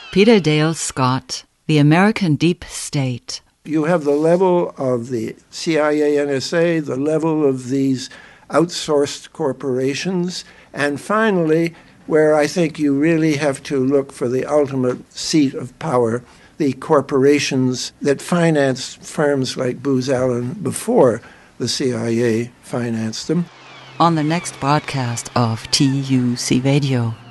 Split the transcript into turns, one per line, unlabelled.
Peter Dale Scott, The American Deep State.
You have the level of the CIA, NSA, the level of these outsourced corporations, and finally, where I think you really have to look for the ultimate seat of power, the corporations that financed firms like Booz Allen before the CIA financed them.
On the next broadcast of TUC Radio.